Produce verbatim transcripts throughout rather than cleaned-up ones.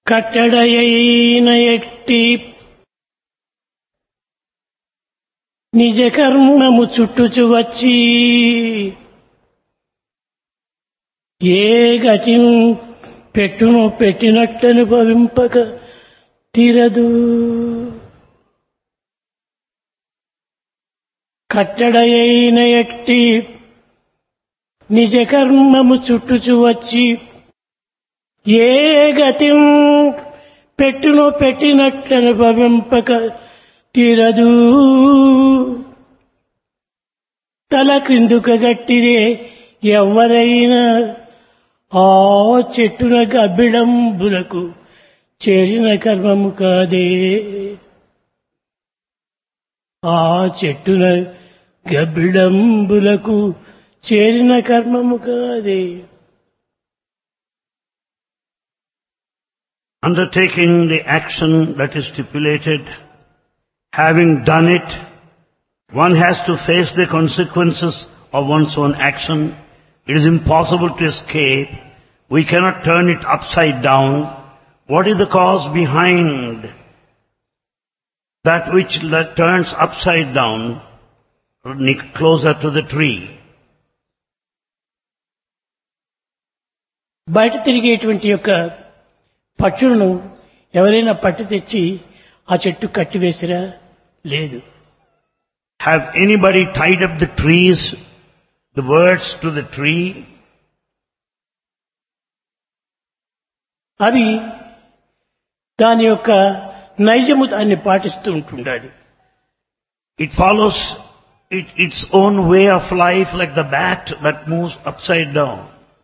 కట్టడయైన ఎట్టి నిజ కర్మము చుట్టుచు వచ్చి ఏ గతి పెట్టును పెట్టినట్టనుభవింపక తీరదు. కట్టడయైన ఎట్టి నిజ కర్మము చుట్టుచు వచ్చి ఏ గతి పెట్టును పెట్టినట్లనుభవింపక తీరదు. తల క్రిందుక గట్టిరే ఎవరైనా ఆ చెట్టున గబ్బిడంబులకు చేరిన కర్మము కాదే. ఆ చెట్టున గబ్బిడంబులకు చేరిన కర్మము కాదే. Undertaking the action that is stipulated, having done it, one has to face the consequences of one's own action. It is impossible to escape. We cannot turn it upside down. What is the cause behind that which turns upside down closer to the tree? బయట తిరిగేటువంటి యొక్క పక్షులను ఎవరైనా పట్టి తెచ్చి ఆ చెట్టు కట్టివేసిరా? లేదు. Have anybody tied up the trees, the birds to the tree? అవి దాని యొక్క నైజము దాన్ని పాటిస్తూ ఉంటుండాలి. It follows it, its own way of life like the bat that moves upside down.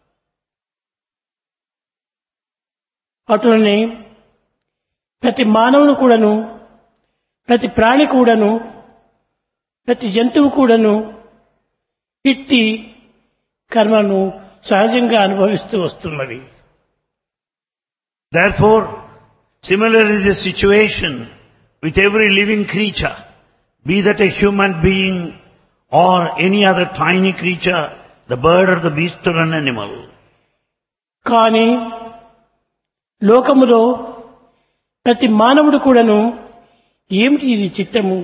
అటులనే ప్రతి మానవుని కూడాను, ప్రతి ప్రాణి కూడాను, ప్రతి జంతువు కూడాను ఇట్టి కర్మను సహజంగా అనుభవిస్తూ వస్తున్నవి. Therefore, similarly is the situation with every living creature, be that a human being or any other tiny creature, the bird or the beast or an animal. కానీ లోకములో ప్రతి మానవుడు కూడాను ఏమిటి ఇది చిత్తము,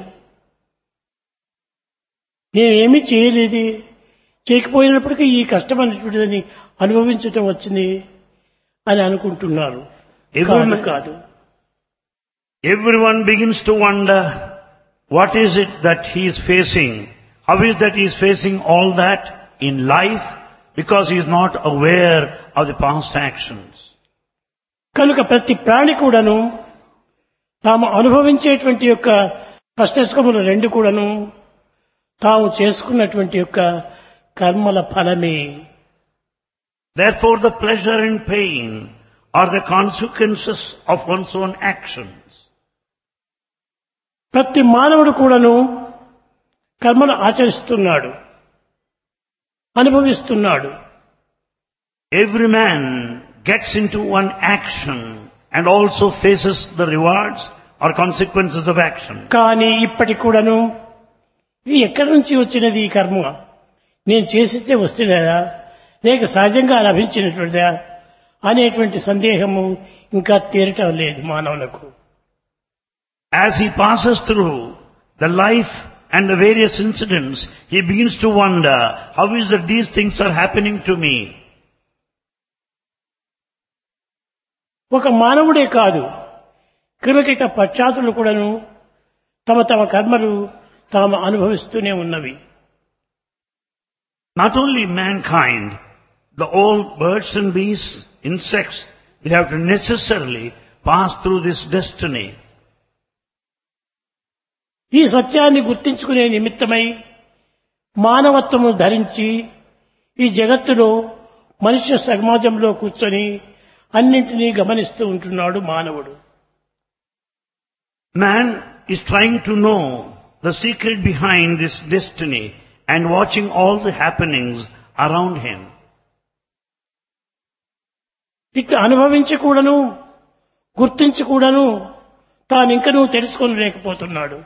నేనేమీ చేయలేదు, చేయకపోయినప్పటికీ ఈ కష్టం అనేటువంటిదని అనుభవించటం వచ్చింది అని అనుకుంటున్నారు. Everyone, కాదు. everyone begins to wonder what is it that he is facing. How is that he is facing all that in life? Because he is not aware of the past actions. కనుక ప్రతి ప్రాణి కూడాను తాము అనుభవించేటువంటి యొక్క కష్టసుఖములు రెండు కూడాను తాము చేసుకున్నటువంటి యొక్క కర్మల ఫలమే. Therefore the pleasure and pain are the consequences of one's own actions. ప్రతి మానవుడు కూడాను కర్మను ఆచరిస్తున్నాడు, అనుభవిస్తున్నాడు. Every man gets into one action and also faces the rewards or consequences of action. కానీ ఇప్పటికి కూడాను ఇది ఎక్కడి నుంచి వచ్చినది ఈ కర్మ, నేను చేసిస్తే వస్తున్నదా లేక సహజంగా లభించినటువంటిదా అనేటువంటి సందేహము ఇంకా తీరటం లేదు మానవులకు. As he passes through the life and the various incidents, he begins to wonder, how is that these things are happening to me? ఒక మానవుడే కాదు, క్రిమికీట పశ్చాత్తులు కూడాను తమ తమ కర్మలు తాము అనుభవిస్తూనే ఉన్నవి. Not only mankind, the all birds and beasts, insects, will have to necessarily pass through this destiny. ఈ సత్యాన్ని గుర్తించుకునే నిమిత్తమై మానవత్వము ధరించి ఈ జగత్తులో మనుష్య సమాజంలో కూర్చొని అన్నింటినీ గమనిస్తూ ఉంటున్నాడు మానవుడు. Man is trying to know the secret behind this destiny and watching all the happenings around him. ఇట్లా అనుభవించకూడను, గుర్తించకూడను, తానింకనూ తెలుసుకోలేకపోతున్నాడు.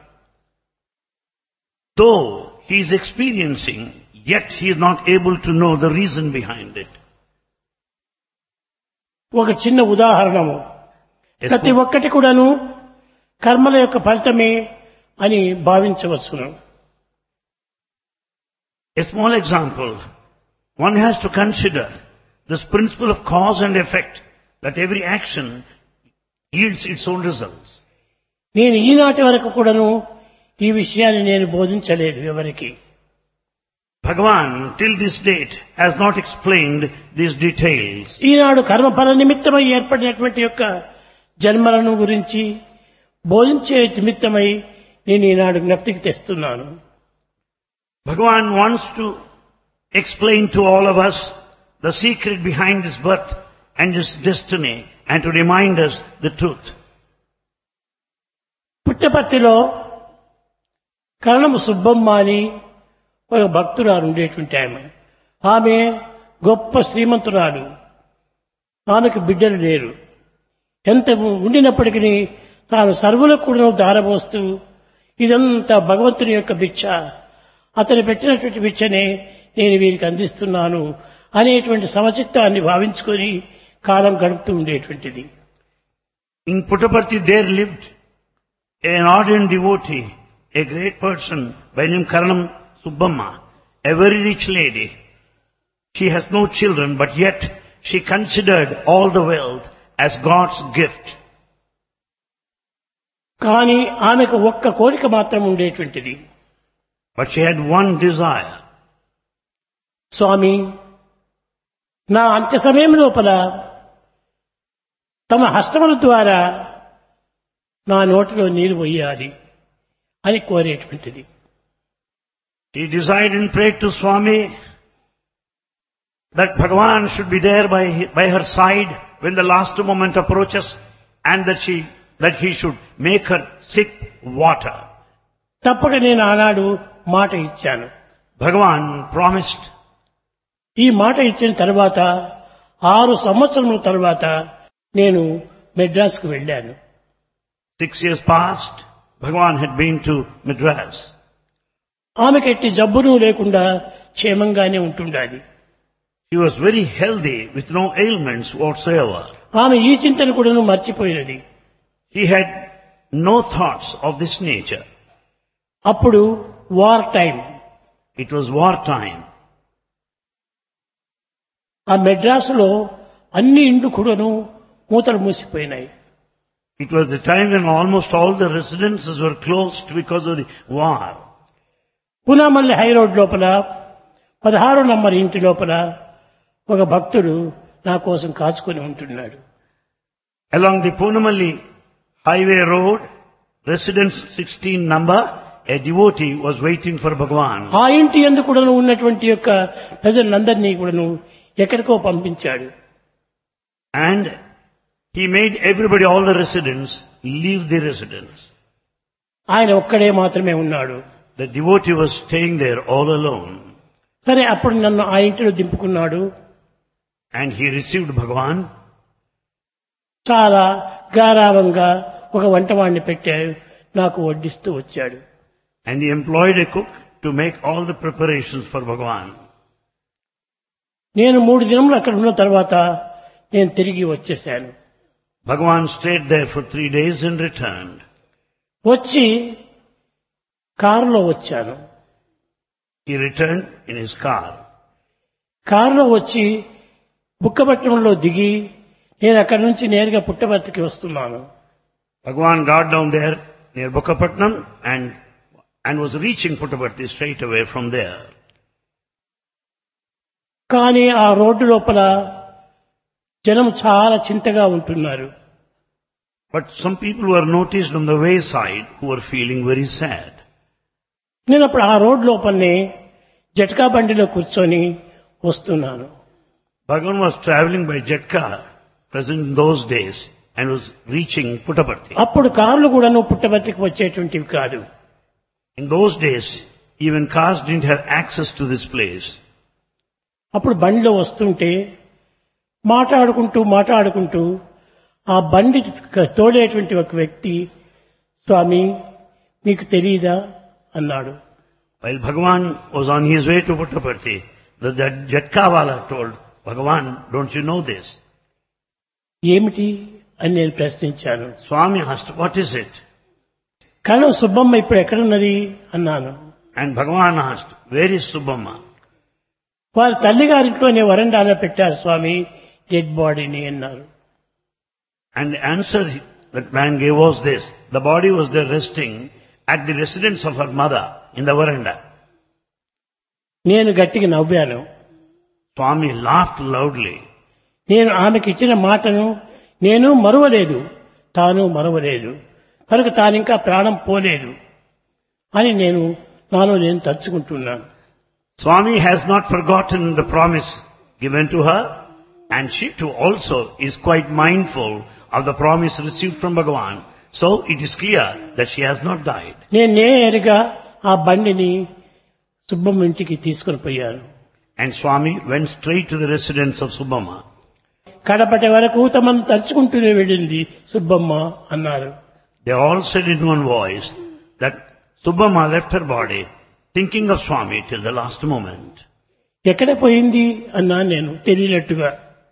Though he is experiencing, yet he is not able to know the reason behind it. ఒక చిన్న ఉదాహరణము, A ప్రతి small, ఒక్కటి కూడాను కర్మల యొక్క ఫలితమే అని భావించవచ్చును. a small example. One has to consider this principle of cause and effect, that every action yields its own results. నేను ఈనాటి వరకు కూడాను ఈ విషయాన్ని నేను బోధించలేదు ఎవరికి. Bhagavan till this date has not explained these details. ఈనాడు కర్మఫల నిమిత్తమై ఏర్పడినటువంటి యొక్క జన్మలను గురించి బోధించే నిమిత్తమై నేను ఈనాడు జ్ఞప్తికి తెస్తున్నాను. Bhagavan wants to explain to all of us the secret behind his birth and his destiny and to remind us the truth. పుట్టపర్తిలో కరణము సుబ్బమ్మ అని ఒక భక్తురాలు ఉండేటువంటి ఆమె. ఆమె గొప్ప శ్రీమంతురాలు. ఆమెకు బిడ్డలు లేరు. ఎంత ఉండినప్పటికీ తాను సర్వులకు కూడా దారబోస్తూ ఇదంతా భగవంతుని యొక్క భిక్ష, అతను పెట్టినటువంటి భిక్షనే నేను వీరికి అందిస్తున్నాను అనేటువంటి సమచిత్తాన్ని భావించుకొని కాలం గడుపుతూ ఉండేటువంటిది. In Puttaparthi there lived an ardent devotee, a great person by name Karanam Subbamma, a very rich lady. She has no children, but yet she considered all the wealth as God's gift. కానీ ఆమెకు ఒక్క కోరిక మాత్రం ఉండేటువంటిది. But she had one desire. స్వామి, నా అంత్య సమయం లోపల తమ హస్తముల ద్వారా నా నోటిలో నీరు పోయాలి అని కోరేటువంటిది. She desired and prayed to Swami that Bhagavan should be there by, by her side when the last moment approaches, and that she that he should make her sip water. తప్పక నేను ఆనాడు మాట ఇచ్చాను. Bhagavan promised. ఈ మాట ఇచ్చిన తర్వాత ఆరు సంవత్సరముల తర్వాత నేను మెడ్రాస్కు వెళ్ళాను. Six years passed. Bhagavan had been to Madras. ఆమెకి ఎట్టి జబ్బును లేకుండా క్షేమంగానే ఉంటుండాలి. She was very healthy with no ailments whatsoever. ఆమె ఈ చింతను కూడాను మర్చిపోయినది. She had no thoughts of this nature. అప్పుడు war time. It was war time. ఆ మెడ్రాసులో అన్ని ఇండ్లు కూడాను మూతలు మూసిపోయినాయి. It was the time when almost all the residences were closed because of the war. Poonamallee high road లోపల పదహారు నంబర్ ఇంటి లోపల ఒక భక్తుడు నా కోసం కాచుకొని ఉంటున్నాడు. Along the Punamalli highway road, residence sixteen number, a devotee was waiting for Bhagavan. ఆ ఇంటి యందు కూడాను ఉన్నటువంటి యొక్క ప్రజలందరినీ కూడాను ఎక్కడికో పంపించాడు. And he made everybody, all the residents, leave the residence. ఆయన ఒక్కడే మాత్రమే ఉన్నాడు. The devotee was staying there all alone. సరే, అప్పుడు నన్ను ఆ ఇంటిలో దింపుకున్నాడు. And he received Bhagavan. చాలా గారావంగా ఒక వంటవాణ్ణి పెట్టాడు, నాకు వడ్డిస్తూ వచ్చాడు. And he employed a cook to make all the preparations for Bhagavan. నేను మూడు దినములు అక్కడ ఉన్న తర్వాత నేను తిరిగి వచ్చేశాను. Bhagavan stayed there for three days and returned. వచ్చి కారులో వచ్చాను. He returned in his car. కారులో వచ్చి బుక్కపట్నంలో దిగి నేను అక్కడి నుంచి నేరుగా పుట్టపర్తికి వస్తున్నాను. Bhagavan got down there near Bukkapatnam and, and was reaching Puttaparthi straight away from there. కానీ ఆ రోడ్డు లోపల జనం చాలా చింతగా ఉంటున్నారు. But some people were noticed on the wayside who were feeling very sad. నేను అప్పుడు ఆ రోడ్డు లోపలనే జట్కా బండిలో కూర్చొని వస్తున్నాను. Bhagavan was traveling by Jetka, present in those days, and was reaching Puttaparthi. అప్పుడు కార్లు కూడాను పుట్టపర్తికి వచ్చేటువంటివి కాదు. In those days, even cars didn't have access to this place. అప్పుడు బండిలో వస్తుంటే మాట్లాడుకుంటూ మాట్లాడుకుంటూ ఆ బండి తోడేటువంటి ఒక వ్యక్తి, స్వామి మీకు తెలియదా అన్నాడు. While Bhagavan was on his way to Puttaparthi, the, the Jatkawala told Bhagavan, don't you know this? ఏమిటి అని నేను ప్రశ్నించాను. Swami asked, what is it? కరణం సుబ్బమ్మ ఇప్పుడు ఎక్కడున్నది అన్నాను. And Bhagavan asked, where is Subbamma? వారి తల్లిగారింట్లోనే వరండాలో పెట్టారు స్వామి డెడ్ బాడీని అన్నారు. And the answer that man gave was this. The body was there resting at the residence of her mother in the veranda. నేను గట్టిగా నవ్వాను. Swami laughed loudly. నేను ఆమెకి ఇచ్చిన మాటను నేను మరువలేదు, తాను మరువలేదు, కనుక తానింకా ప్రాణం పోలేదు అని నేను నాలో నేను తలుచుకుంటున్నాను. Swami has not forgotten the promise given to her, and she too also is quite mindful of the promise received from Bhagavan. So it is clear that she has not died. నేను నేరుగా ఆ బండిని సుబ్బమ్మ ఇంటికి తీసుకుని పోయాను. And Swami went straight to the residence of Subbamma. కడపటి వరకు తమను తలుచుకుంటూనే వెళ్ళింది సుబ్బమ్మ అన్నారు. They all said in one voice that Subbamma left her body thinking of Swami till the last moment. ఎక్కడ పోయింది అన్నా నేను తెలియనట్టుగా.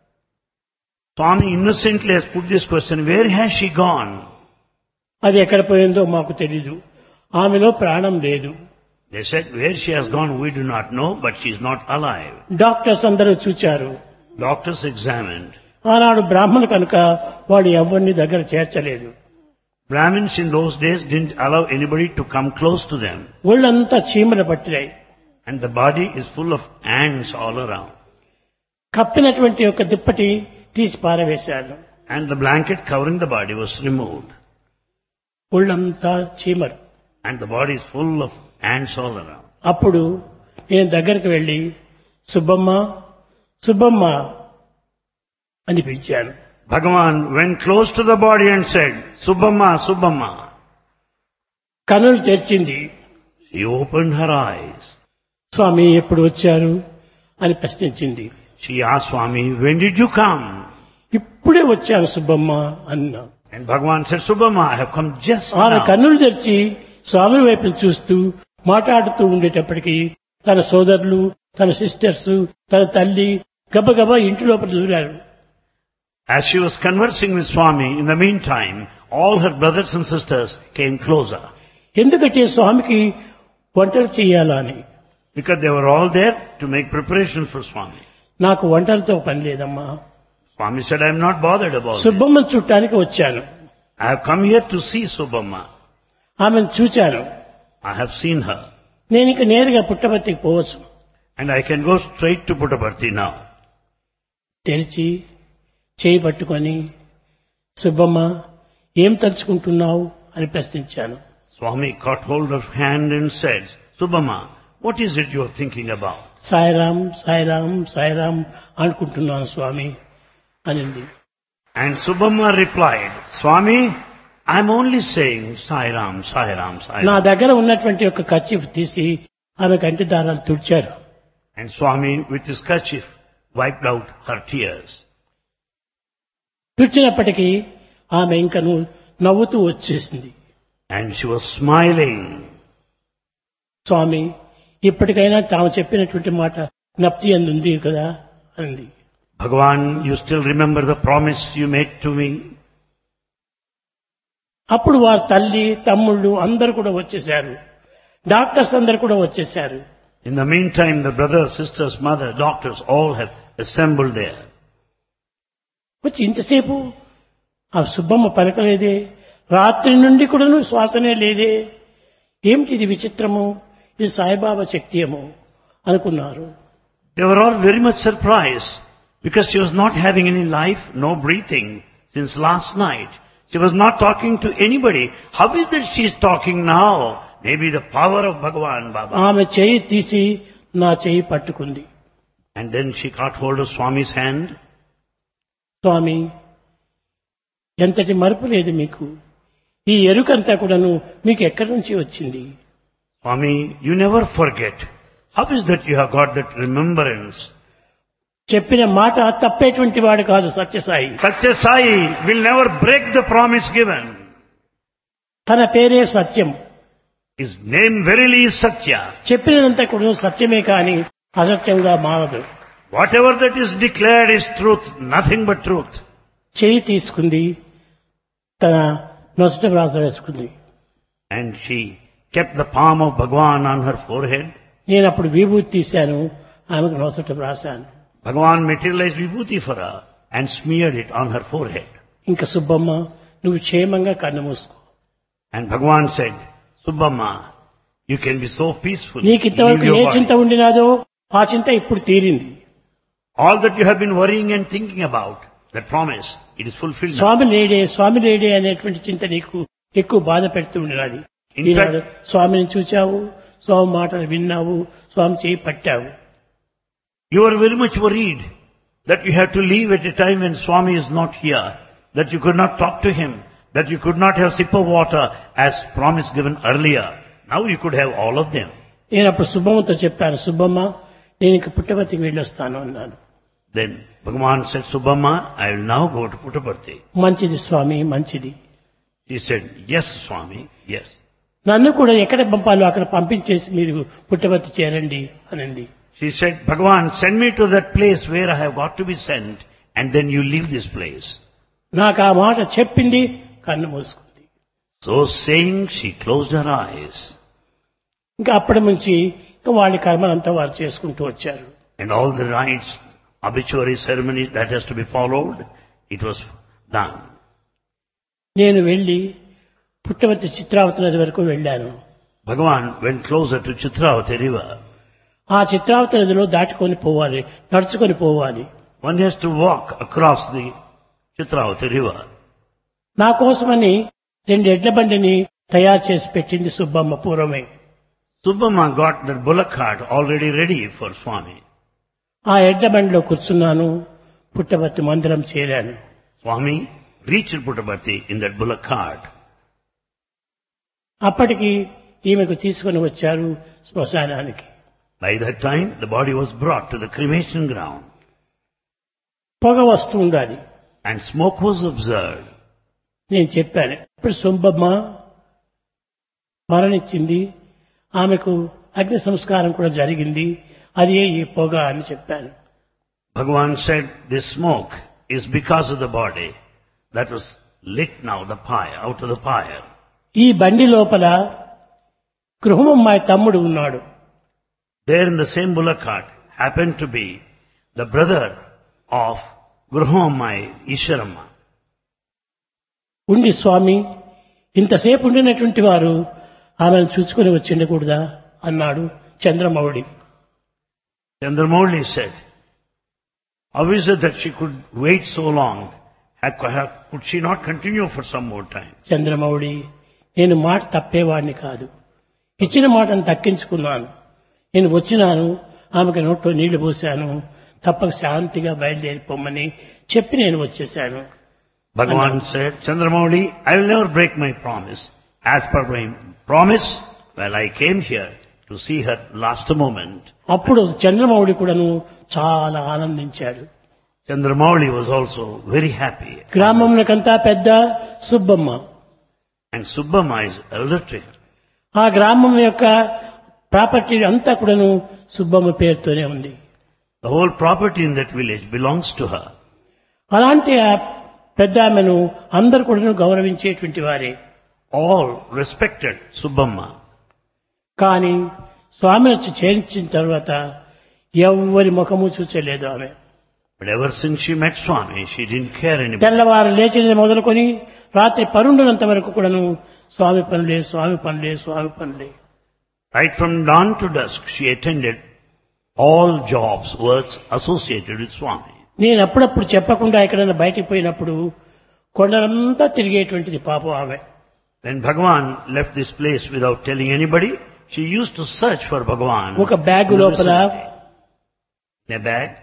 Swami innocently has put this question, where has she gone? అది ఎక్కడ పోయిందో మాకు తెలీదు, ఆమెలో ప్రాణం లేదు. They said, where she has gone we do not know, but she is not alive. Doctors అందరూ చూచారు. Doctors examined. ఆనాడు బ్రాహ్మణు కనుక వాడు ఎవరిని దగ్గర చేర్చలేదు. Brahmins in those days didn't allow anybody to come close to them. ఒళ్ళంతా చీమలు పట్టినాయి. And the body is full of ants all around. కప్పినటువంటి ఒక దుప్పటి తీసి పారవేశాను. And the blanket covering the body was removed. ఒళ్ళంతా చీమలు. And the body is full of ants all around. అప్పుడు నేను దగ్గరికి వెళ్ళి సుబ్బమ్మ సుబ్బమ్మ అని పిలిచాను. Bhagavan went close to the body and said, Subbamma, Subbamma. కన్నులు తెరిచింది. She opened her eyes. స్వామి ఎప్పుడు వచ్చారు అని ప్రశ్నించింది. She asked Swami, when did you come? ఇప్పుడే వచ్చాను సుబ్బమ్మ అన్నా. And Bhagavan said, Subbamma, I have come just ఆమె now. కన్నులు తెరిచి స్వామి వైపు చూస్తూ మాట్లాడుతూ ఉండేటప్పటికీ తన సోదరులు, తన సిస్టర్స్, తన తల్లి గబగబా ఇంటి లోపల దూరారు. As she was conversing with Swami, in the meantime, all her brothers and sisters came closer. ఎందుకంటే స్వామికి వంటలు చేయాలా అని. Because they were all there to make preparations for Swami. నాకు వంటలతో పని లేదమ్మా. Swami said, I am not bothered about it. సుబ్బమ్మను చుట్టానికి వచ్చాను. I have come here to see Subbamma. ఆమెను చూచాను. I have seen her. నేను ఇక నేరుగా పుట్టపర్తికి పోవచ్చు. And I can go straight to Puttaparthi now. తెరిచి చేయి పట్టుకొని సుబ్బమ్మ ఏం తలుచుకుంటున్నావు అని ప్రశ్నించాను. Swami caught hold of hand and said, Subbamma, what is it you are thinking about? Sairam Sairam Sairam అనుకుంటున్నాను స్వామి అనింది. And Subbamma replied, Swami, I am only saying Sai Ram, Sai Ram, Sai నా Ram. దగ్గర ఉన్నటువంటి ఒక కర్చీఫ్ తీసి ఆమె కంటి దారాలు తుడిచారు. And Swami, with his kerchief, wiped out her tears. తుడిచినప్పటికీ ఆమె ఇంకను నవ్వుతూ వచ్చేసింది. And she was smiling. స్వామి ఇప్పటికైనా తాము చెప్పినటువంటి మాట జ్ఞప్తి ఉంది కదా అంది. Bhagavan, you still remember the promise you made to me? అప్పుడు వారి తల్లి, తమ్ముళ్ళు అందరూ కూడా వచ్చేశారు. డాక్టర్స్ అందరూ కూడా వచ్చేశారు. In the meantime, the brothers, sisters, mother, doctors all have assembled there. వచ్చి ఇంతసేపు ఆ సుబ్బమ్మ పలకలేదే, రాత్రి నుండి కూడాను శ్వాసనే లేదే, ఏమిటి ఇది విచిత్రము, ఇది సాయిబాబా శక్తియేమో అనుకున్నారు. They were all very much surprised because she was not having any life, no breathing since last night. She was not talking to anybody. How is that she is talking now? Maybe the power of Bhagavan Baba. ఆమె చేయి తీసి నా చేయి పట్టుకుంది. And then she caught hold of Swami's hand. స్వామి ఎంతటి మరుపు లేదు మీకు, ఈ ఎరుకంతా కూడాను మీకు ఎక్కడి నుంచి వచ్చింది? Swami, you never forget. How is that you have got that remembrance? చెప్పిన మాట తప్పేటువంటి వాడు కాదు Sathya Sai. Satya Sai will never break the promise given. తన పేరే సత్యం. His name verily is Satya. చెప్పినంత కూడా సత్యమే కాని అసత్యంగా మారదు. Whatever that is declared is truth, nothing but truth. చేయి తీసుకుంది, తన నొసట వ్రాత వేసుకుంది. And she kept the palm of Bhagavan on her forehead. నేను అప్పుడు విభూతి తీశాను, ఆమెకు నొసట వ్రాసాను. Bhagavan materialized vibhuti for her and smeared it on her forehead. ఇంకా సుబ్బమ్మ, నువ్వు క్షేమంగా కన్ను మూసుకో. And Bhagavan said, Subbamma, you can be so peaceful. నీకు Leave ఇంతవరకు your ఏ body. చింత ఉండినాదో ఆ చింత ఇప్పుడు తీరింది. All that you have been worrying and thinking about, that promise, it is fulfilled now. స్వామి లేడే స్వామి లేడే అనేటువంటి చింత నీకు ఎక్కువ బాధ పెడుతూ ఉండినది. In ఈనాడు fact- స్వామిని చూచావు, స్వామి మాటలు విన్నావు, స్వామి చేయి పట్టావు. You are very much worried that you have to leave at a time when Swami is not here, that you could not talk to him, that you could not have sip of water as promise given earlier. Now you could have all of them. నేను అప్పుడు సుబ్బమ్మతో చెప్పాను, సుబ్బమ్మ నేను ఇంక పుట్టపర్తికి వెళ్ళొస్తాను అన్నాను. Then Bhagavan said, Subbamma, I will now go to Puttaparthi. మంచిది స్వామి, మంచిది. He said, yes, Swami, yes. నన్ను కూడా ఎక్కడ పంపాలో అక్కడ పంపించేసి మీరు పుట్టపర్తి చేరండి అనింది. She said, Bhagavan, send me to that place where I have got to be sent, and then you leave this place. నాకు ఆ మాట చెప్పింది, కన్ను మూసుకుంది. So saying, she closed her eyes. ఇంకా అప్పటి నుంచి ఇంకా వాళ్ళ కర్మలంతా వారు చేసుకుంటూ వచ్చారు. And all the rites, obituary ceremony that has to be followed, it was done. నేను వెళ్లి పుట్టపర్తి చిత్రావతి నది వరకు వెళ్ళాను. Bhagavan went closer to Chitravati river. ఆ చిత్రావతి నదిలో దాటుకొని పోవాలి, నడుచుకొని పోవాలి. One has to walk across the Chitravati river. నా కోసమని రెండు ఎడ్ల బండిని తయారు చేసి పెట్టింది సుబ్బమ్మ పూర్వమే. Subbamma got that bullock cart already ready for Swami. ఆ ఎడ్ల బండిలో కూర్చున్నాను, పుట్టపర్తి మందిరం చేరాను. Swami reached Puttaparthi in that bullock cart. అప్పటికి ఈమెకు తీసుకొని వచ్చారు శ్మశానానికి. By that time, the body was brought to the cremation ground, పొగ వస్తూ ఉండాలి. and smoke was observed. నేను చెప్పాను, ఇప్పుడు సుబ్బమ్మ మరణించింది, ఆమెకు అగ్ని సంస్కారం కూడా జరిగింది, అది ఈ పొగ అని చెప్పాను. Bhagavan said, this smoke is because of the body that was lit now, the pyre, out of the pyre. ఈ బండి లోపల గృహమమ్మాయి తమ్ముడు ఉన్నాడు. There in the same bullock cart happened to be the brother of Gruhammai, Isharamma. ఉండి స్వామి ఇంతసేపు ఉండినటువంటి వారు ఆమెను చూసుకుని వచ్చి ఉండకూడదా అన్నాడు Chandramouli. Chandramouli said, how is it that she could wait so long? Had, could she not continue for some more time? Chandramouli, నేను మాట తప్పేవాడిని కాదు, ఇచ్చిన మాటను దక్కించుకున్నాను. నేను వచ్చినాను, ఆమెకు నోట్లో నీళ్లు పోశాను, తప్పక శాంతిగా బయలుదేరిపోమని చెప్పి నేను వచ్చేశాను. Bhagavan said, Chandramouli, I will never break my promise. As per my promise, well, I came here to see her last moment. అప్పుడు చంద్రమౌళి కూడాను చాలా ఆనందించాడు. Chandramouli was also very happy. గ్రామంలోకంతా పెద్ద Subbamma. And Subbamma is elder to her. ఆ గ్రామం యొక్క property అంతా కూడాను సుబ్బమ్మ పేరుతోనే ఉంది. The whole property in that village belongs to her. అలాంటి ఆ పెద్ద ఆమెను అందరు కూడాను గౌరవించేటువంటి వారే. All respected Subbamma. కానీ స్వామి వచ్చి చేర్చిన తర్వాత ఎవ్వరి ముఖము చూచలేదు ఆమె. But ever since she met Swami, she didn't care anymore. తెల్లవారు లేచినది మొదలుకొని రాత్రి పరుండునంత వరకు కూడాను స్వామి పనులే, స్వామి పనులే, స్వామి పనులే. Right from dawn to dusk, she attended all jobs, works associated with Swami. నేను అప్పుడప్పుడు చెప్పకుండా ఎక్కడైనా బయటికి పోయినప్పుడు కొండలంతా తిరిగేటువంటిది పాపం ఆమె. When Bhagavan left this place without telling anybody, she used to search for Bhagavan. ఒక బ్యాగ్ in the లోపల vicinity. In a bag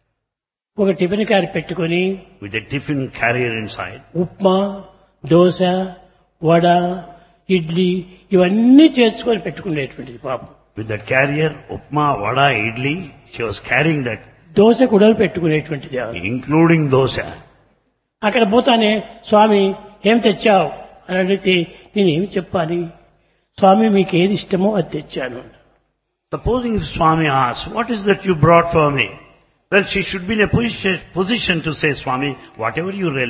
ఒక టిఫిన్ క్యారీ పెట్టుకొని with a tiffin carrier inside. Upma, dosa, vada, idli ఇవన్నీ చేర్చుకొని పెట్టుకునేటువంటిది పాపం. With that carrier, upma, vada, idli, she was carrying that, dosa కూడా పెట్టుకునేటువంటిది ఆమె. including dosa. అక్కడ పోతానే స్వామి ఏం తెచ్చావు అని అడిగితే నేను ఏమి చెప్పాలి, స్వామి మీకు ఏది ఇష్టమో అది తెచ్చాను. Supposing if Swami asks, what is that you brought for me? Well, she should be in a position, position to say, Swami, whatever you relish,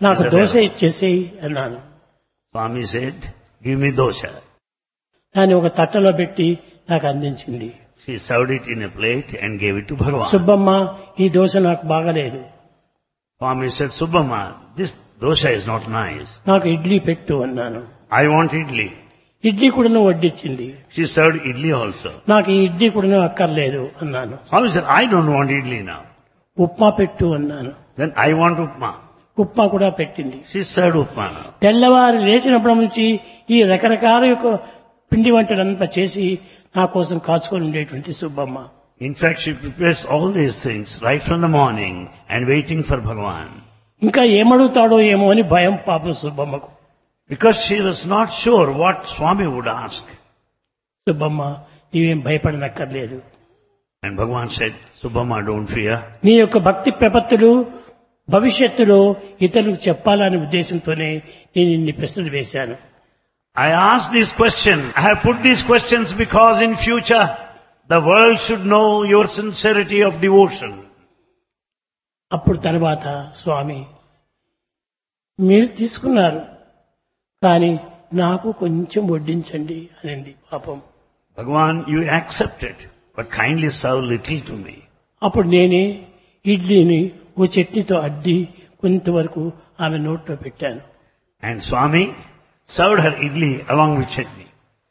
నాకు is దోశ available. ఇచ్చేసేయి అన్నాను. Swami said, give me dosha. దాన్ని ఒక తట్టలో పెట్టి నాకు అందించింది. She served it in a plate and gave it to Bhagavan. Subbamma, ఈ దోశ నాకు బాగలేదు, Swami said, Subbamma, this dosha is not nice. నాకు ఇడ్లీ పెట్టు అన్నాను. I want idli. ఇడ్లీ కూడాను వడ్డించింది. She served idli also. నాకు ఈ ఇడ్లీ కూడాను అక్కర్లేదు అన్నాను. Swami said, I don't want idli now. Upma పెట్టు అన్నాను. Then I want upma. Upma కూడా పెట్టింది. She served upma now. తెల్లవారు లేచినప్పటి నుంచి ఈ రకరకాల యొక్క పిండి వంటలంతా చేసి నా కోసం కాచుకొని ఉండేటువంటి Subbamma. In fact, she prepares all these things right from the morning and waiting for Bhagavan. ఇంకా ఏమడుగుతాడో ఏమో అని భయం పాపం సుబ్బమ్మకు. Because she was not sure what Swami would ask. Subbamma, నీవేం భయపడనక్కర్లేదు. And Bhagavan said, Subbamma, don't fear. నీ యొక్క భక్తి ప్రపత్తులు భవిష్యత్తులో ఇతరులకు చెప్పాలనే ఉద్దేశంతోనే నేను ఇన్ని ప్రశ్నలు వేశాను. I asked this question. I have put these questions because in future the world should know your sincerity of devotion. అప్పుడు తర్వాత స్వామి, మీరు తీసుకున్నారు కానీ నాకు కొంచెం వడ్డించండి అనింది పాపం. Bhagavan, you accepted, but kindly serve little to me. అప్పుడు నేనే ఇడ్లీని ఓ చట్నీతో అద్ది కొంతవరకు ఆమె నోట్లో పెట్టాను. And Swami served her idli along with chutney.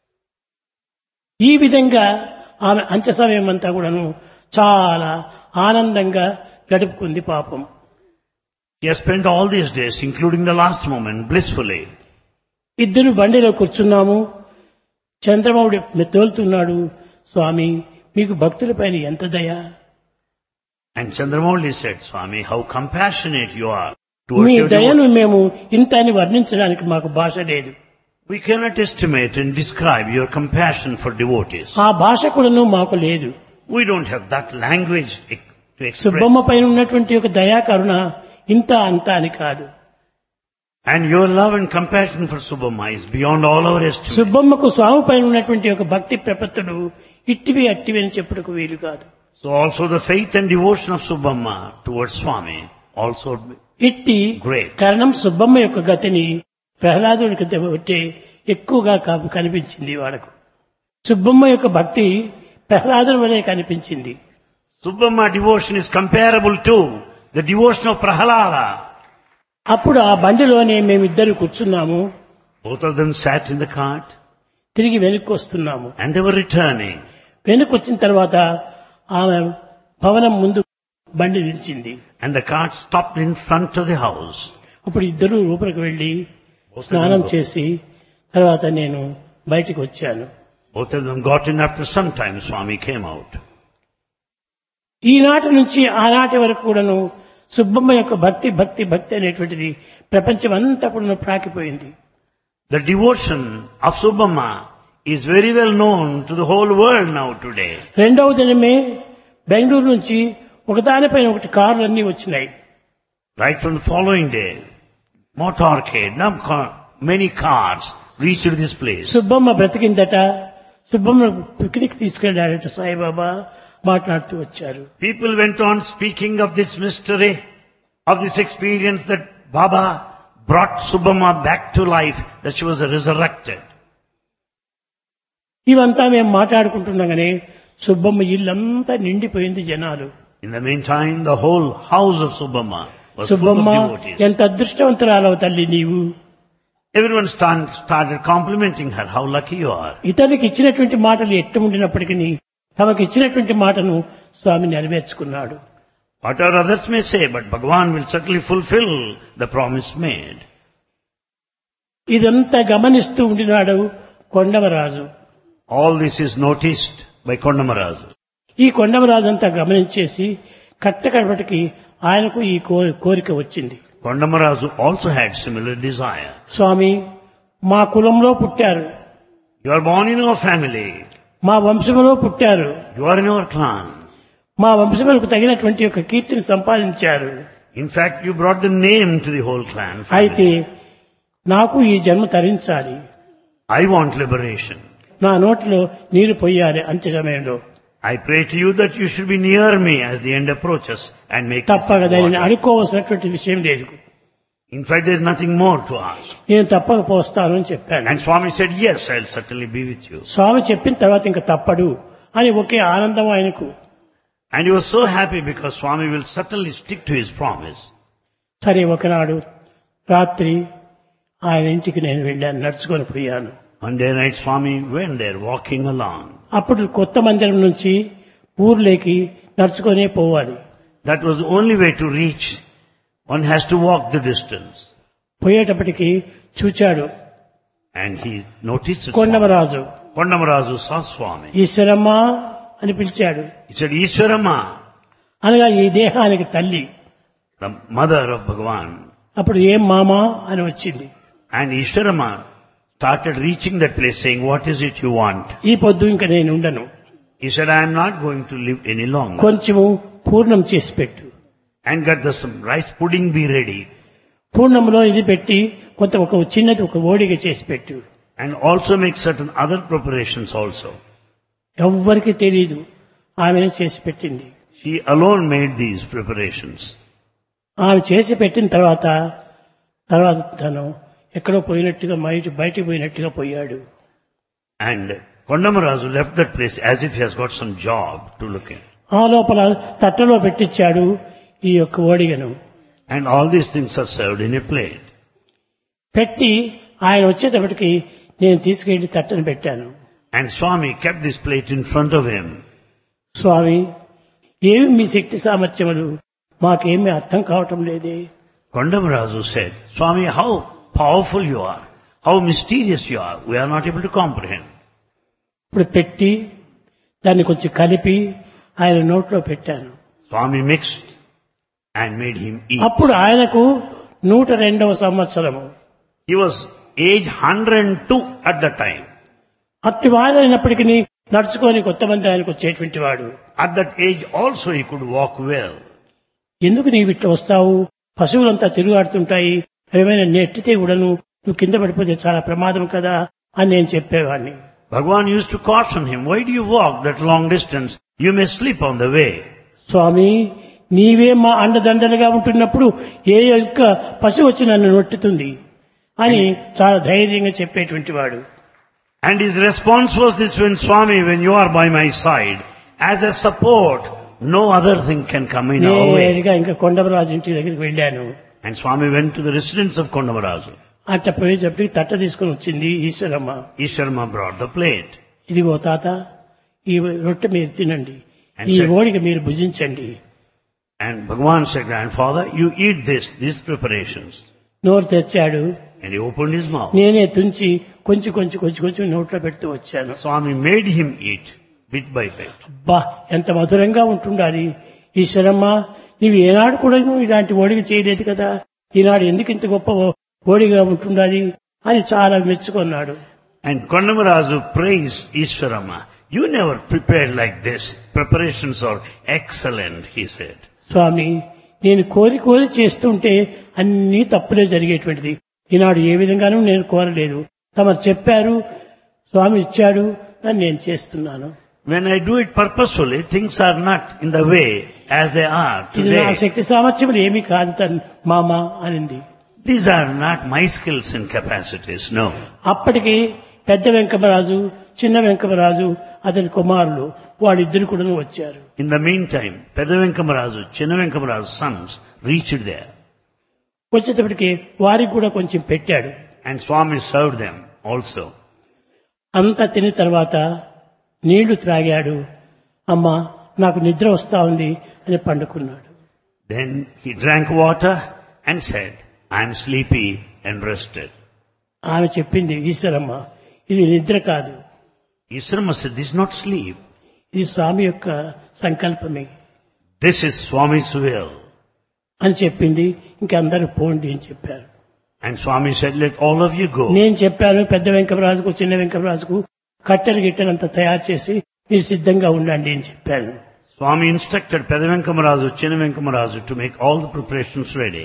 ఈ విధంగా ఆమె అంత్య సమయం అంతా కూడాను చాలా ఆనందంగా గడుపుకుంది పాపం. He has spent all these days, including the last moment, blissfully. ఇద్దరు బండిలో కూర్చున్నాము. చంద్రబాబు తోలుతున్నాడు. స్వామి, మీకు భక్తుల పైన ఎంత దయ. And Chandramouli said, Swami, how compassionate you are towards me your దయను devotees. మేము ఇంత అని వర్ణించడానికి మాకు భాష లేదు. We cannot estimate and describe your compassion for devotees. ఆ భాష కూడాను మాకు లేదు. We don't have that language ex- to Subbamma express. పైన ఉన్నటువంటి ఒక దయా కరుణ ఇంత అంత అని కాదు. And your love and compassion for Subbamma is beyond all our estimate. సుబ్బమ్మకు స్వామి పైన ఉన్నటువంటి ఒక భక్తి ప్రపత్తులు ఇట్టివి అట్టివి అని చెప్పుటకు వీలు కాదు. So also the faith and devotion of Subbamma towards Swami also ఇట్టి great. కారణం సుబ్బమ్మ యొక్క గతిని ప్రహ్లాదుడికి బట్టి ఎక్కువగా కా- కనిపించింది వాడకు. సుబ్బమ్మ యొక్క భక్తి ప్రహ్లాదుని వలె కనిపించింది. Subbamma devotion is comparable to the devotion of Prahalada. అప్పుడు ఆ బండిలోనే మేమిద్దరు కూర్చున్నాము. Both of them sat in the cart తిరిగి వెనక్కి వస్తున్నాము. and they were returning. వెనక్కి వచ్చిన తర్వాత ఆమె భవనం ముందు బండి నిలిచింది. And the cart stopped in front of the house. అప్పుడు ఇద్దరు లోపలికి వెళ్లి Both of స్నానం them go- చేసి తర్వాత నేను బయటికి వచ్చాను. Both of them got in after some time. Swami came out. ఈనాటి నుంచి ఆనాటి వరకు కూడాను సుబ్బమ్మ యొక్క భక్తి భక్తి భక్తి అనేటువంటిది ప్రపంచం అంతా కూడా ప్రాకిపోయింది. The devotion of Subbamma is very well known to the whole world now today. రెండవ దినమే బెంగళూరు నుంచి ఒకదానిపైన ఒకటి కార్లు అన్నీ వచ్చినాయి. Right from the following day, motorcade, num- car- many cars reached this place. Subbamma బ్రతికిందట, సుబ్బమ్మ పిక్నిక్ తీసుకెళ్లాడట సాయిబాబా మాట్లాడుతూ వచ్చారు. People went on speaking of this mystery, of this experience that Baba brought Subbamma back to life, that she was resurrected. ఇవంతా మేము మాట్లాడుకుంటున్నాగానే సుబ్బమ్మ ఇల్లంతా నిండిపోయింది జనాలు. In the meantime, the whole house of Subbamma was full of Subbamma, devotees. ఎంత అదృష్టవంతురాలవు తల్లి నీవు. Everyone stand, started complimenting her, how lucky you are. ఇతరులకు ఇచ్చినటువంటి మాటలు ఎట్టు ఉండినప్పటికీ తమకు ఇచ్చినటువంటి మాటను స్వామి నెరవేర్చుకున్నాడు. Whatever others may say, but Bhagavan will certainly fulfill the promise made. ఇదంతా గమనిస్తూ ఉండినాడు Kondamaraju. All this is noticed by Kondamarazu. ఈ కొండమరాజు అంతా గమనించేసి కట్టకడపటికి ఆయనకు ఈ కో- కోరిక వచ్చింది. Kondamarazu also had similar desire. స్వామి, మా కులంలో పుట్టారు, You are born in our family. మా వంశంలో పుట్టారు, You are in our clan. మా వంశములకు తగినటువంటి యొక్క కీర్తిని సంపాదించారు. In fact, you brought the name to the whole clan అయితే family. నాకు ఈ జన్మ తరించాలి, I want liberation. నా నోటిలో నీరు పొయ్యాలి అంత్య సమయంలో. I pray to you that you should be near me as the end approaches and make me తప్పక some దానిని water. అనుకోవలసినటువంటి విషయం లేదు. In fact, there is nothing more to ask. నేను తప్పక పోస్తాను అని చెప్పాను. And Swami said, yes, I'll certainly be with you. స్వామి చెప్పిన తర్వాత ఇంకా తప్పడు అని ఒకే ఆనందం ఆయనకు. And he was so happy because Swami will certainly stick to his promise. సరే ఒకనాడు రాత్రి ఆయన ఇంటికి నేను వెళ్ళాను, నడుచుకొని పోయాను. One day night Swami went there walking along. అప్పుడు కొత్త మందిరం నుంచి ఊర్లోకి నడుచుకొనే పోవాలి. That was the only way to reach. One has to walk the distance. పోయేటప్పటికి చూచాడు And he noticed Swami. Kondamaraju. Kondamarazu saw Swami. Eshwaramma అని పిలిచాడు. He said, Ishwarama, అనగా ఈ దేహానికి తల్లి. the mother of Bhagavan. అప్పుడు ఏం మామా అని వచ్చింది. And Ishwarama started reaching that place saying, what is it you want? ఈ పొద్దు ఇంకా నేను ఉండను, He said, I am not going to live any longer. కొంచెము పూర్ణం చేసి పెట్టు. And got the some rice pudding be ready. పూర్ణంలో ఇది పెట్టి కొంత ఒక చిన్నది ఒక ఓడిగా చేసి పెట్టు. And also make certain other preparations also. ఎవ్వరికి తెలియదు, ఆమెనే చేసి పెట్టింది. She alone made these preparations. ఆమె చేసి పెట్టిన తర్వాత తర్వాత తను ఎక్కడో పోయినట్టుగా బయట బయటికి పోయినట్టుగా పోయాడు. And Kondamarazu left that place as if he has got some job to look at. ఆ లోపల తట్టలో పెట్టించాడు ఈ యొక్క ఓడిగను. And all these things are served in a plate. పెట్టి ఆయన వచ్చేటప్పటికి నేను తీసుకెళ్లి తట్టను పెట్టాను. And Swami kept this plate in front of him. స్వామి, ఏమి మీ శక్తి సామర్థ్యములు మాకేమీ అర్థం కావటం లేదే. Kondamarazu said, Swami, how powerful you are, how mysterious you are, we are not able to comprehend. ఇప్పుడు పెట్టి దాన్ని కొంచెం కలిపి ఆయన నోట్లో పెట్టాను. Swami mixed and made him eat. అప్పుడు ఆయనకు నూట రెండవ సంవత్సరము. He was age one hundred two at the time. అట్టి వాడైనప్పటికీ నడుచుకొని కొత్త మంది ఆయనకు వచ్చేటువంటి వాడు. At that age also he could walk well. ఎందుకు నీవు ఇట్లా వస్తావు, పశువులంతా తిరుగాడుతుంటాయి, ఏమైనా నెట్టితే కూడాను నువ్వు కింద పడిపోతే చాలా ప్రమాదం కదా అని నేను చెప్పేవాడిని. Bhagavan used to caution him, why do you walk that long distance? You may slip on the way. స్వామి, నీవే మా అండదండలుగా ఉంటున్నప్పుడు ఏ యొక్క పశువు వచ్చి నన్ను నొట్టుతుంది అని చాలా ధైర్యంగా చెప్పేటువంటి వాడు. And his response was this, when Swami, when you are by my side, as a support, no other thing can come in our way. నేరుగా ఇంకా కొండమరాజు ఇంటి దగ్గరికి వెళ్ళాను. And Swami went to the residence of Kondamarazu. అట్ట పోయేటప్పటికి తట్ట తీసుకొని వచ్చింది Eshwaramma. Ishwarama brought the plate. ఇదిగో తాత, ఈ రొట్టె మీరు తినండి, ఈ ఓడిక మీరు భుజించండి. And Bhagavan said, grandfather, you eat this, these preparations. నోరు తెచ్చాడు. And he opened his mouth. నేనే తుంచి కొంచెం కొంచెం కొంచెం కొంచెం నోట్లో పెడుతూ వచ్చాను. Swami made him eat bit by bit. అబ్బా, ఎంత మధురంగా ఉంటుండాలి. ఈశ్వరమ్మ, నీవు ఏనాడు కూడా నువ్వు ఇలాంటి ఓడిక చేయలేదు కదా, ఈనాడు ఎందుకు ఇంత గొప్ప ఓడిగా ఉంటుండాలి అని చాలా మెచ్చుకున్నాడు. And Kondamarazu praised Ishwarama. You never prepared like this. Preparations are excellent, he said. స్వామి, నేను కోరి కోరి చేస్తుంటే అన్నీ తప్పులే జరిగేటువంటిది. ఈనాడు ఏ విధంగానూ నేను కోరలేదు, తమరు చెప్పారు, స్వామి ఇచ్చాడు అని నేను చేస్తున్నాను. When I do it purposefully, things are not in the way as they are ఇది నా today. శక్తి సామర్థ్యములు ఏమీ కాదు తన్ మామ అనింది. These are not my skills and capacities, no. అప్పటికి పెద్ద వెంకమరాజు, చిన్న వెంకమరాజు, అతని కుమారులు వాళ్ళిద్దరు కూడా వచ్చారు. In the meantime, Pedavenkamarazu, Chinnavenkamarazu's sons reached there. వచ్చేటప్పటికి వారికి కూడా కొంచెం పెట్టాడు. And Swami served them also. అంతా తిన్న తర్వాత నీళ్లు త్రాగాడు. అమ్మా, నాకు నిద్ర వస్తా ఉంది అని పండుకున్నాడు. Then he drank water and said, I am sleepy and rested. ఆమె చెప్పింది, ఈశ్వరమ్మ, ఇది నిద్ర కాదు, Ishwarama said, this is not sleep. ఇది స్వామి యొక్క సంకల్పమే This is Swami's will. అని చెప్పింది. ఇంకందరూ పోండి అని చెప్పారు. And Swami said, let all of you go. నేను చెప్పాను పెద్ద వెంకమరాజుకు, చిన్న వెంకమరాజుకు కట్టెలు గిట్టెలంతా తయారు చేసి మీరు సిద్ధంగా ఉండండి అని చెప్పాను. Swami instructed Pedavenkamarazu, Chinnavenkamarazu to make all the preparations ready.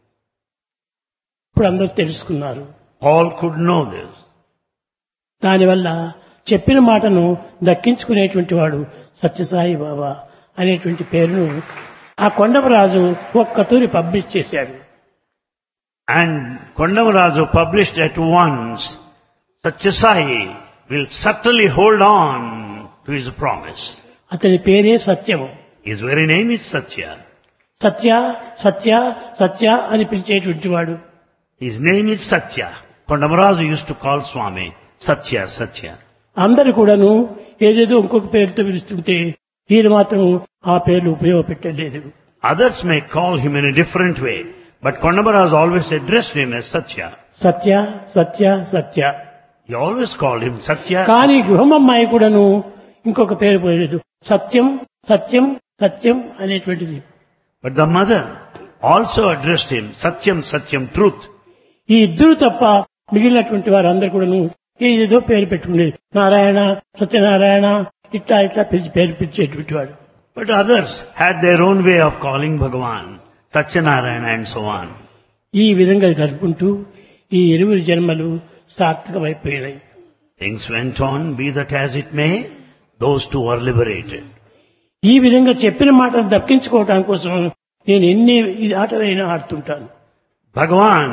ఇప్పుడు అందరూ తెలుసుకున్నారు. All could know this. దానివల్ల చెప్పిన మాటను దక్కించుకునేటువంటి వాడు సత్యసాయి బాబా అనేటువంటి పేరును ఆ కొండమరాజు ఒక్క తూరి పబ్లిష్ చేశాడు. And Kondamarazu published at once, Satyasai will certainly hold on to his promise. అతని పేరే సత్యము. His very name is Satya. Satya Satya Satya అని పిలిచేటువంటి వాడు. His name is Satya. Kondamarazu used to call Swami Satya, Satya. అందరు కూడాను ఏదేదో ఇంకొక పేరుతో పిలుస్తుంటే ఈయన మాత్రం ఆ పేర్లు ఉపయోగపెట్టలేదు. Others may call him in a different way, but Kondamarazu always addressed him as Satya. Satya Satya Satya. He always called him Satya. కానీ గృహమమ్మాయి కూడాను ఇంకొక పేరు పోయలేదు. సత్యం సత్యం సత్యం అనేటువంటిది. But the mother also addressed him Satyam, Satyam, truth. ఈ ఇద్దరు తప్ప మిగిలినటువంటి వారందరూ కూడాను ఏదేదో పేరు పెట్టుకునేది. నారాయణ సత్యనారాయణ ఇట్లా ఇట్లా పిలిచి పేరు పిలిచేటువంటి వాడు. But others had their own way of calling Bhagavan, Satyanarayana and so on. ఈ విధంగా జరుపుకుంటూ ఈ ఇరువురి జన్మలు సార్థకమైపోయినాయి. Things went on, be that as it may, those two were liberated. ఈ విధంగా చెప్పిన మాటలు దక్కించుకోవటం కోసం నేను ఎన్ని ఆటలైనా ఆడుతుంటాను. Bhagavan,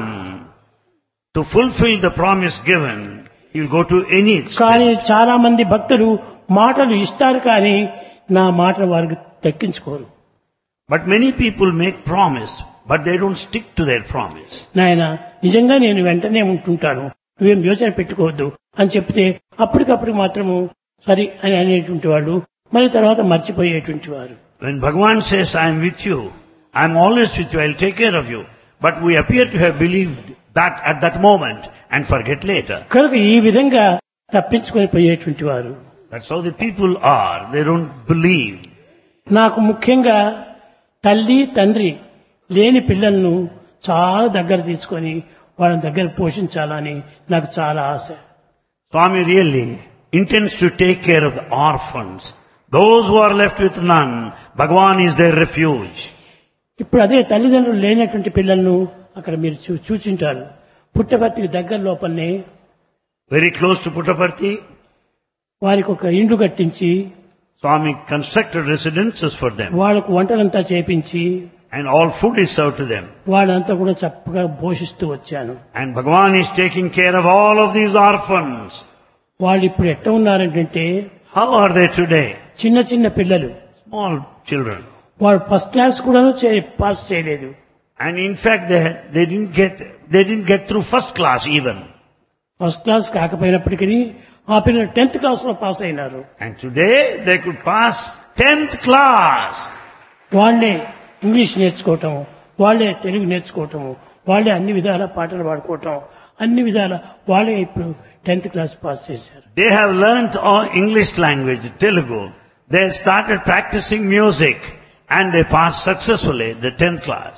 to fulfill the promise given, he will go to any కానీ extent. చాలా మంది భక్తులు మాటలు ఇస్తారు కానీ నా మాటలు వారికి దక్కించుకోరు. But many people make promise, but they don't stick to their promise. నాయన నిజంగా నేను వెంటనే ఉంటుంటాను, నువ్వేం యోచన పెట్టుకోవద్దు అని చెప్తే అప్పటికప్పుడు మాత్రము సరి అని అనేటువంటి వాళ్ళు మరి తర్వాత మర్చిపోయేటువంటి వారు. When Bhagavan says, I am with you, I am always with you, I will take care of you. But we appear to have believed that at that moment and forget later. కనుక ఈ విధంగా తప్పించుకొని పోయేటువంటి వారు. That's how the people are. They don't believe. నాకు ముఖ్యంగా తల్లి తండ్రి లేని పిల్లలను చాలా దగ్గర తీసుకొని వాళ్ళని దగ్గర పోషించాలని నాకు చాలా ఆశ. Swami really intends to take care of the orphans. Those who are left with none, Bhagavan is their refuge. ఇప్పుడు అదే తల్లిదండ్రులు లేనటువంటి పిల్లలను అక్కడ మీరు చూ చూచింటారు. పుట్టపర్తికి దగ్గర లోపలనే Very close to Puttaparthi, వారికి ఒక ఇండ్లు కట్టించి Swami constructed residences for them. వాళ్ళకు వంటలంతా చేపించి And all food is served to them. వాళ్ళంతా కూడా చక్కగా పోషిస్తూ వచ్చాను. And Bhagavan is taking care of all of these orphans. వాళ్ళు ఇప్పుడు ఎట్లా ఉన్నారంటే How are they today? చిన్న చిన్న పిల్లలు. Small children. వాళ్ళు ఫస్ట్ క్లాస్ కూడా పాస్ చేయలేదు. And in fact, they, they didn't get, they didn't get through first class even. First class కాకపోయినప్పటికీ ఆ పిల్లలు టెన్త్ క్లాస్ లో పాస్ అయినారు. And today they could pass tenth class. వాళ్ళే English నేర్చుకోవటం, వాళ్ళే తెలుగు నేర్చుకోవటం, వాళ్ళే అన్ని విధాల పాటలు పాడుకోవటం, అన్ని విధాల వాళ్ళే ఇప్పుడు టెన్త్ క్లాస్ పాస్ చేశారు. They have learnt all English language, Telugu. They started practicing music and they passed successfully the tenth class.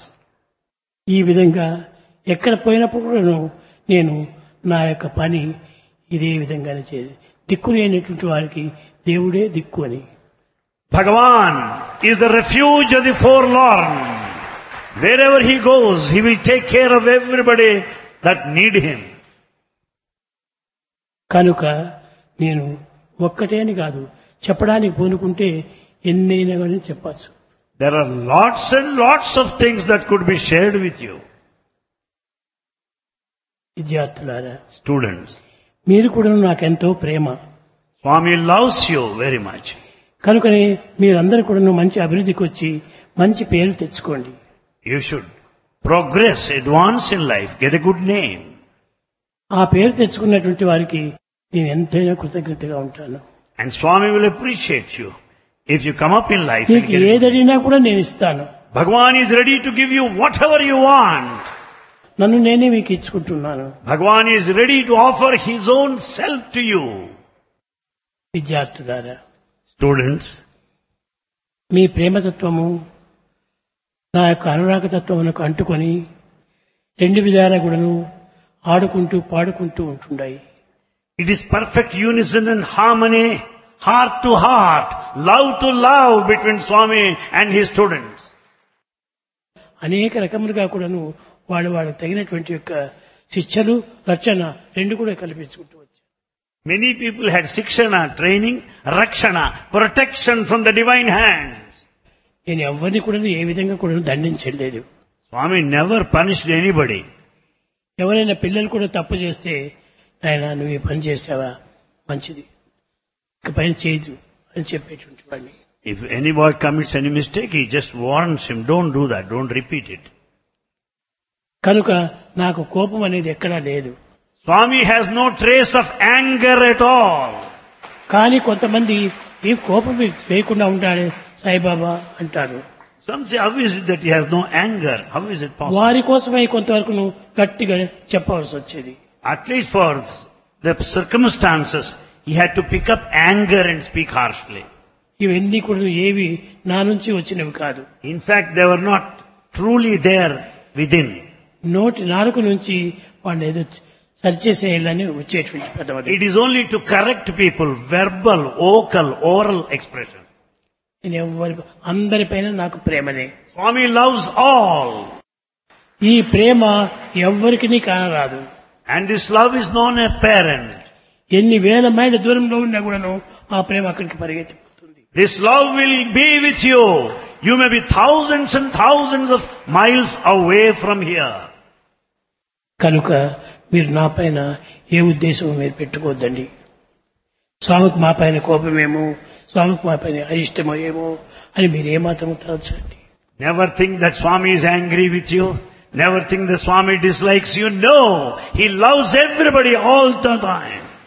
ఈ విధంగా ఎక్కడ పోయినప్పుడు కూడాను నేను నా యొక్క పని ఇదే విధంగానే చేయాలి. దిక్కు లేనటువంటి వారికి దేవుడే దిక్కు అని. Bhagavan is the refuge of the forlorn. Wherever he goes, he will take care of everybody that need him. కనుక నేను ఒక్కటే అని కాదు, చెప్పడానికి పూనుకుంటే ఎన్నైనా కానీ చెప్పచ్చు. There are lots and lots of things that could be shared with you. విద్యార్థులారా, Students, మీరు కూడా నాకెంతో ప్రేమ. Swami loves you very much. కనుకనే మీరందరూ కూడా మంచి అభివృద్ధికి వచ్చి మంచి పేరు తెచ్చుకోండి. You should progress, advance in life, get a good name. ఆ పేరు తెచ్చుకున్నటువంటి వారికి నేను ఎంతైనా కృతజ్ఞతగా ఉంటాను. And Swami will appreciate you if you come up in life. and మీకు get a good- ఏదడినా కూడా నేను ఇస్తాను. Bhagavan is ready to give you whatever you want. నన్ను నేనే మీకు ఇచ్చుకుంటున్నాను. Bhagavan is ready to offer his own self to you. విద్యార్థులారా, Students, మీ ప్రేమతత్వము నా యొక్క అనురాగతత్వమునకు అంటుకొని రెండు విధాలా కూడాను ఆడుకుంటూ పాడుకుంటూ ఉంటున్నాయి. it is perfect unison and harmony, heart to heart, love to love between Swami and his students. అనేక రకములుగా కూడాను వాళ్ళు వాళ్ళకి తగినటువంటి యొక్క శిక్షలు రక్షణ రెండు కూడా కల్పించుకుంటూ వచ్చారు. Many people had Sikshana, training, Rakshana, protection from the divine hands. నేను ఎవరిని కూడా ఏ విధంగా కూడా దండించలేదు. Swami never punished anybody. ఎవరైనా పిల్లలు కూడా తప్పు చేస్తే నాయనా నువ్వు ఈ పని చేసావా మంచిది ఇక పని చేయదు అని చెప్పేటువంటి వాడిని. If any boy commits any mistake, he just warns him, don't do that, don't repeat it. కనుక నాకు కోపం అనేది ఎక్కడా లేదు. Swami has no trace of anger at all. కానీ కొంతమంది ఈ కోపం లేకుండా ఉంటాడే సాయిబాబా అంటారు. Some say, how is it that he has no anger? How is it possible? వారి కోసమై కొంతవరకు నువ్వు గట్టిగా చెప్పవలసి వచ్చేది. At least for the circumstances, he had to pick up anger and speak harshly. ఇవన్నీ కూడా ఏవి నా నుంచి వచ్చినవి కాదు. In fact, they were not truly there within. నోటి నాలుక నుంచి వాడిని ఏదో సరిచేసేయాలని వచ్చేటువంటి పెద్దవాడు. It is only to correct people, verbal, vocal, oral expression. నేను ఎవరి అందరిపైన నాకు ప్రేమనే. Swami loves all. ఈ ప్రేమ ఎవ్వరికి కానరాదు. And this love is non apparent. ఎన్ని వేల మైళ్ళ దూరంలో ఉన్నా కూడాను ఆ ప్రేమ అక్కడికి పరిగెత్తిపోతుంది. This love will be with you. You may be thousands and thousands of miles away from here. కనుక మీరు నా పైన ఏ ఉద్దేశం మీరు పెట్టుకోవద్దండి. స్వామికి మా పైన కోపమేమో, స్వామికి మా పైన అయిష్టమో ఏమో అని మీరు ఏమాత్రం తలచండి. Never think that Swami is angry with you. Never think that Swami dislikes you. No, he loves everybody all the time.